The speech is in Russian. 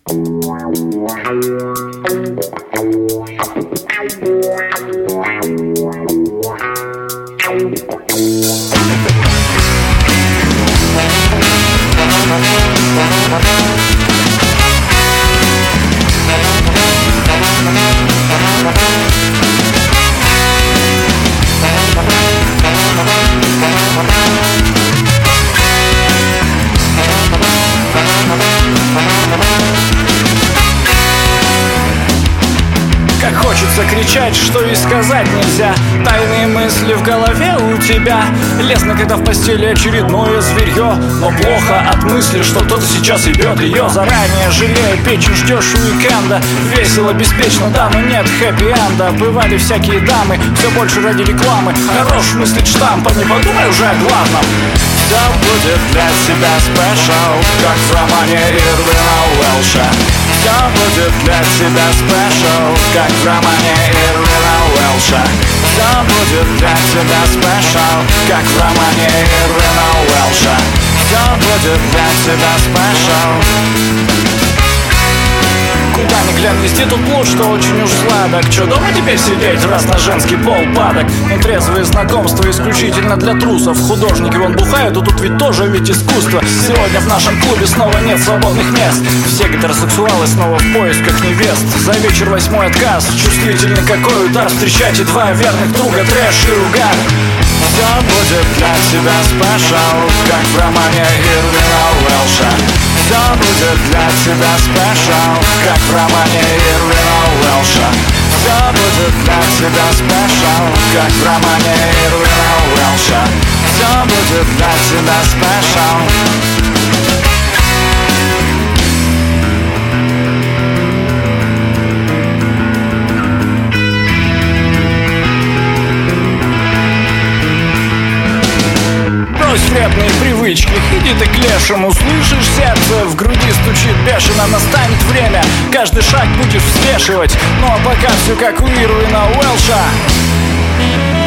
Как хочется кричать, что и сказать нельзя. Тайные мысли в голове у тебя. Лестно, когда в постели очередное зверье, но плохо от мысли, что кто-то сейчас ебет ее. Заранее жалея печень, ждешь уикенда. Весело, беспечно, да, но нет хэппи-энда. Бывали всякие дамы, все больше ради рекламы. Хорош мыслить штампа, не подумай уже о главном. Все будет для тебя спешл, как в романе Ирвина Уэлша. Все будет для тебя спешл, как в романе Ирвина Уэлша. Все будет для тебя спешл, как в романе Ирвина Уэлша. Все будет для тебя спешл. Куда ни глянь, везде тут блуд, что очень уж сладок. Че, дома теперь сидеть, раз на женский пол падок? Нетрезвые знакомства исключительно для трусов. Художники вон бухают, а тут ведь тоже ведь искусство. Сегодня в нашем клубе снова нет свободных мест. Все гетеросексуалы снова в поисках невест. За вечер 8-й отказ, чувствительный какой удар. Встречайте два верных друга, трэш и угар. Все будет для тебя спешл, как в романе Ирвина Уэлша. Все будет для тебя спешл, как в романе Ирвина Уэлша. Все будет для тебя спешл, как в романе Ирвина Уэлша. Все будет для тебя спешл. Вредные привычки, иди ты к лешему. Слышишь, сердце в груди стучит бешено. Настанет время, каждый шаг будешь взвешивать. Ну а пока все как у Ирвина Уэлша.